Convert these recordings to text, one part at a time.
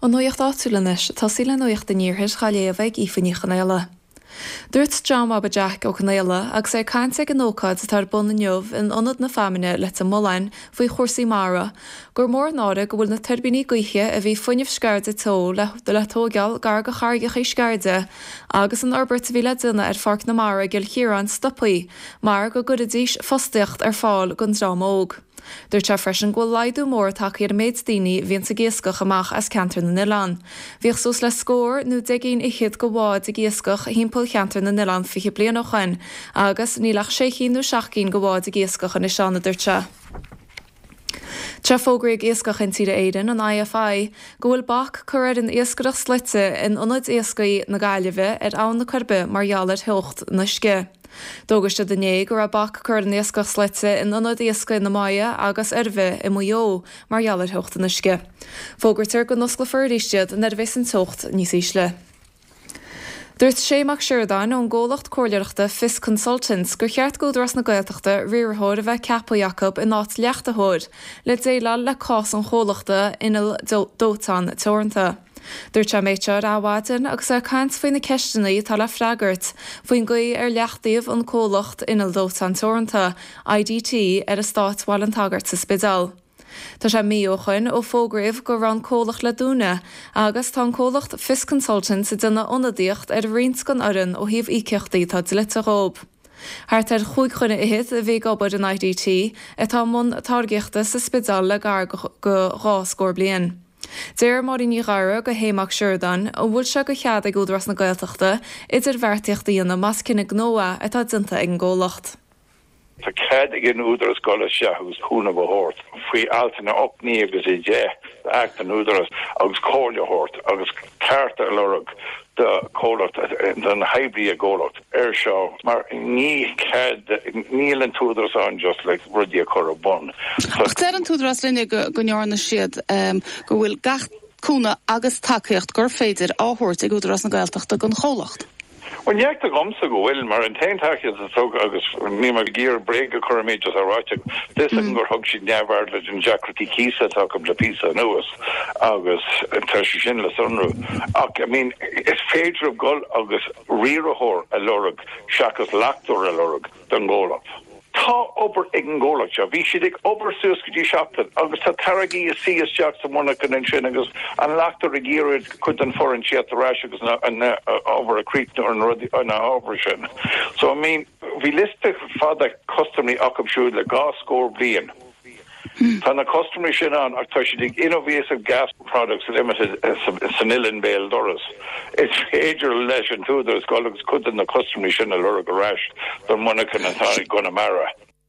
An nuocht áúlanis tá síle nuocht den níorthir chaléomhaigh ífaníchan eile. Dúirt John Abbajack ó Cnéile agus é caiinte an nócáid tar bun na neomh in ionad na famine le a moláin faoi chósaí mara, gur mór nára go bhfuil na turbíní gaoithe a bhí fuinneamh scairde tó le tógeal gar go chargach é scairde, agus an orbert bhí le duine ar farc na mara gil chiaran stoppaí, mar go gudadís fostaíocht ar fáil gon drámóg. Dúirt se freisin go leidú mór take ar méid daoine bhíonn sa géascach amach as ceantar na Nilán. Bhíoh sos le scór nó deigín ichiad go bháid a géascach hímpel ceantar na Nilán fi blian ó chuin, agus nílach 6 nó 7 go bháid a géascach an is seanna dúirte. Tre fógraigh éascach in tíre éidean an IFI, go bhfuil bach chuir an éascadach slite in ionad éascaí na Gaillimhe ar ann na Corbe mar gheallar theocht na sce. Dógaiste denné gur a bach chur an éascach slite in ionad éasca na Maia agus arbheh I Mayo mar gheallar theocht na sce. Fógurtar go noscla fuiríistead an arbhés an tocht níos ísle. Dúirt Séach Siordáin ón ggólacht cóileachta Fis Consultants gur cheart go dras na Gaeltachta riarthóir a bheith Capel Jacob in áit leachtathóir le déile le cás an chólachta inal dótán teoranta. Dúirt se méidtear áhhaidin agus a caiint faoin na ceisteannaí tá le freagart faoin gaí ar leachtaíomh an cólacht inal dótán teoranta IDT ar a stát bháil an tagart sa spidal. Tá sé míochain ó fógraibh go ran cólach le dúna, agus tá cólacht Fis Consultants a duna ionadaíocht ar rions gan oran ó híomh íceachtaí tá dilite rób. Thart ar chuig chunne iad a bhí gobad an IDT atá mún targeachta sa spidal le gar go ráscór blian. Déir marí ní ghara go Séach Siordáin ó bhfuil se go chead ag údras na Gaeltachta idir bhharrtaíocht dhéanana más cinna gnóa atá dinta ag an ggólacht. Tá cad ag an údras gola seaús húna bhórt. Faoi altainna opní agus I dé ag an údras agus cóla hort agus carta lorug de cólacht den haibrí a ggólacht seo mar ní cad níl an túdras an just like rudí a chur a bun. Ach der an túdras linne go nearna siad go bhfuil gach cúna agus takeíocht gur féidir áthúirt ag údras na Gaeltachta gon chólacht. Well, yeah, the gomsa go will, mar an tain tachias a so agus nima gear break a current just a rochik. This and go hug she never let in Jackrati Kisa talk of the pizza nuas agus tashin la sunru. I mean, it's fair of gol agus rirahor a lorug shakas lactor a lorug dan golop. Tá ober egen golach ja vi sidig ober suskudi shopten agus ta taragi is CS Jackson one can in agus an lactor regired could an foreign chat the rash agus over a creek or an operation. So I mean vi list the father customary akam should le gas score blian. Tá na customary sin an actually innovative gas products limited sanilin bail doras. It's major legend too. There's colleagues could in the customary sin a lura rash than Monica and Thai Gunamara.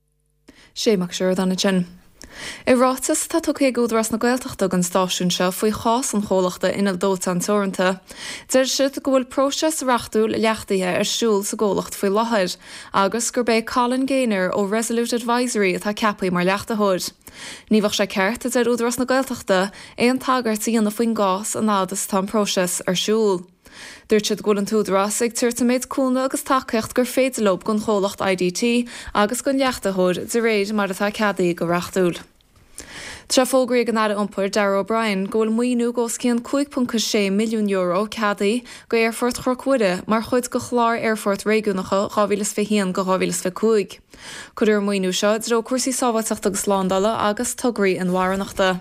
Séach Siordáin sin. I rátas tá tuché gúdras na Gaeltachta an stáisiún seo faoi chás an chólachta inal dótán teoranta. Deir siad go bhfuil próses reachtúil leachtaithe ar siúil sa ggólacht faoi láthair, agus gur bé Colin Gaynor ó Resolute Advisory atá ceapaí mar leachtathóir. Ní bhah sé ceart a deir údras na Gaeltachta é an tagart íana faoin gás an nádas tá próses ar siúil. Dúirt siad gúil an túdras ag tuirta méid cúna agus takeíocht gur féidirlób gon chólacht IDT agus gon leachtathóir de réid mar atá ceadaí go reachtúil. Tre fógraí an áda iompar Darragh O'Brien go bhfuil muoinú go cían 5.6 milliún euro ceadaí go Airfort Chorcuide mar chuid go chláir Airfort réigiúnacha 2021 go 2025. Cuidir muoinú seo dro cuasaí sábhaiteach agus Lándála agus tugraí an Mhairneachta.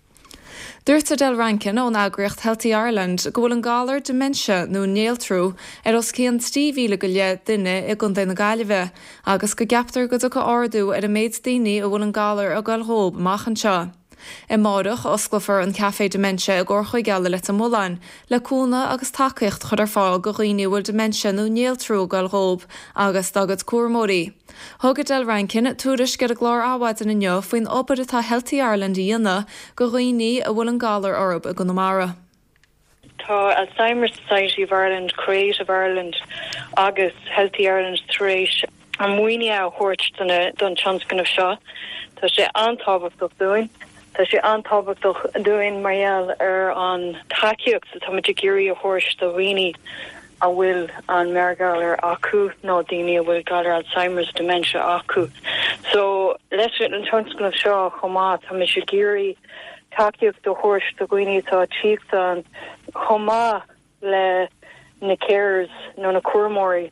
Dúirtar Del Rankin ón agriocht Healthy Ireland go bhfuil an gálar dementia nó néaltrú ar os cían stíomhíle go le duine I gon na Gaillimhe agus go gaptar go go ardú ar a méid daoine a bhfuil an gálar a gáilthób machchan seo. I mádach osclafar an café dementia a gcór chuig geala le a moláin, le cúna agus takeíocht chud ar fáil go rioniú bhfuil dementia nó néaltrú gáilthób agus dagad cuairmóí. Thugad Del Rankin túris go a glár áhhaid in inneo faoin obair atá Healthy Ireland dhéana go rioni a bhfuil an gálar orb a Gunamara. Tá Alzheimer's Society of Ireland, Creative Ireland agus Healthy Ireland thréis an muoine a thuirt don tionscan of seo. Tá sé antábhachtach doing. Tá sé antábhachtach doing marial ar an takeíocht sa táimití géirí a thuirt do rioni a bhfuil an mergálar acu nó daoine a bhfuil galar Alzheimer's dementia acu. So leis an tionscan of seo chomá tá mi sé géirí takeíocht do thuairt do gcuoine tá tíochta an chomá le na céirs nó na cuairmóirí,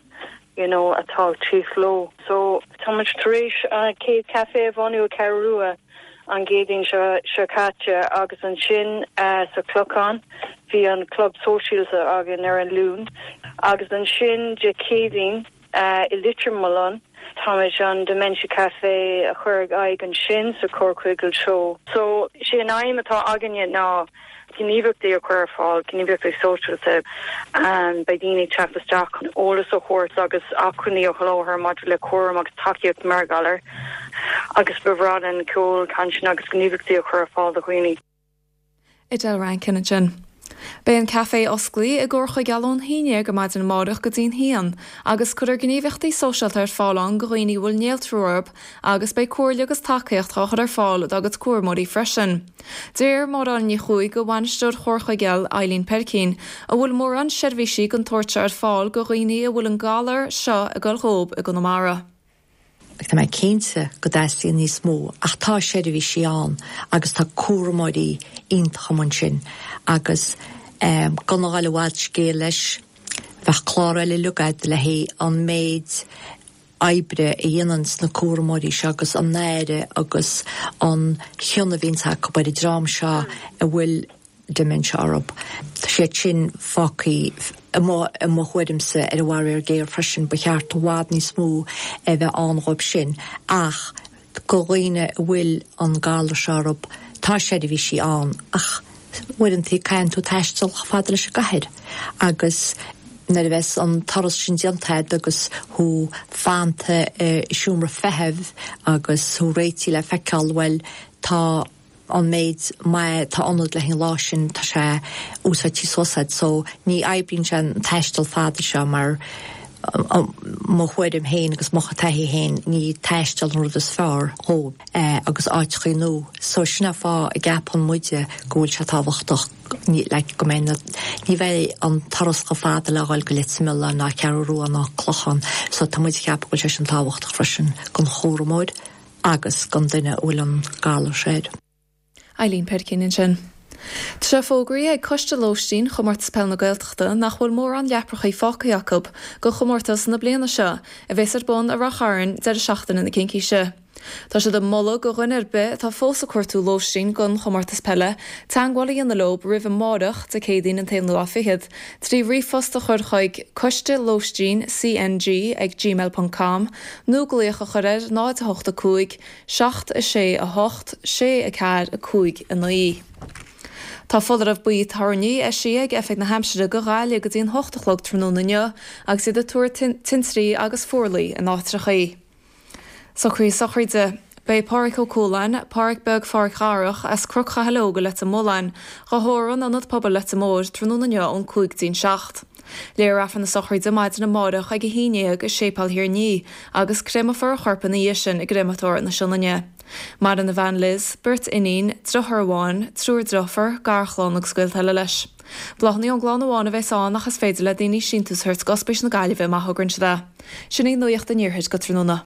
atá chief low. So tá much taréis céad café bhánú Carrua an géding se caite agus an sin sa clochán hí an club social agin ar an lún agus an sin de céding I litir malon Thomas an Dementia Cafe a churg aig an sin sa Corquiggle show. So sé an aim atá aginne ná Gníbeh dé chuir fáil, gníbeh é social an bei dine tepasteach ólas ó chóirt agus acuní ó chalóthar mad le cuam agus takeíocht margalir agus bevrád an cóil cansin agus gníbeh dé chuir fáil do chuoine. Idel rein cinna sin. Bei an café osclaí a gcóircha galón híine go maid an mádach go dtíon hían, agus chuir gníomhachtaí sóisialt ar fáilán go dhaoine bhfuil néaltrúrb agus bei cuairle agus takeíocht chachar ar fáil agus cuairmóí freisin. Déir mar an ní chuig go bhainisteir chórcha geal Eileen Perkin a bhfuil mór an seirbhísí an tuairte ar fáil go dhaoine a bhfuil an galar seo a gulthób a go namara. Tá mé cénte go daí níos mó ach tá séidir bhí sián agus tá cuairmóí iontachaman sin agus gan gáil bháil cé leis bheith chláir le lugaid le hé an méid aibre a dhéanans na cuairmóí se agus an néire agus an cheanna bhínta go bud i drám seo a bhfuil dementia arab. Tá sé sin fácaí mo chuidimsa ar a bhhair géir freisin ba cheart bhád ní smó a bheith anghab sin ach go dhaoine a bhfuil an gála searab tá séidir bhí sí an ach bhuiintí caiin tú teistil fada leis gahead agus na bheits an taras sin diantaid agus thu fanta siúmra fehebh agus thu réití le feiceáil bhfuil tá an méid mai tá anad le hin lásin tá sé úsatí sosaid so ní aibrín sin teistil fada se mar mo chuidim héin agus mocha taihí héin ní teistil an rud is fearr ó agus áitchaí nó so sinna fá a gap an muide gúil se táhachtach ní le go mé ní bheith an taras go fada le gáil go litmile ná cearú ná clochan so tá muid ceap goil sé an táhachtach freisin gon chóramóid agus gan duine bhfuil an gála séid. Eileen Perkin in sin. Tá sé fógraí ag coiste lóistín chomórtas pell na Gaeltachta nach bhfuil mór an leaprachaí Fáca Jacob go chomórtas na bliana seo a bheits ar bon a racháin de seachtain na cincíise. Tá sé de molla go rinnerbe tá fósa cuairtú lóistín gon chomórtas pelle teangála an na lob rih mádach de cédaín an taimnú a fichiid trí rifosta chuirchaig coiste lóistín CNG ag gmail.com nó goléocha chuir 985 6 a 8 6 a 4 a 5 a 9. Tá fodar ah buí tarní a siag effect na Hampshire go gáile go dtíon 8 trónne agus iad a túir tinstrí agus fórlaí an átrachaí. Sochríide bei Páric ó Cólain, Páric beg Fáric as croccha helóga le a mólain, gothóran anad pobl le a mór trónne ón 5-7. Léir afan na sochríide maid na mádach ag go híine agus sépal hir ní agus crémafar chorpa na dhéisin i grématóir na sinnne. Mar an na bhean Liz, Bert inín, Drothháin, trúr drofar, garchlán agus scuil heile leis. Blachnaí an gláán amháin a bheits an achas féidir le daoine síntas thuirt gospéis na gaiileh maithagrann se. Sinna nuocht a níorthaid go tróna.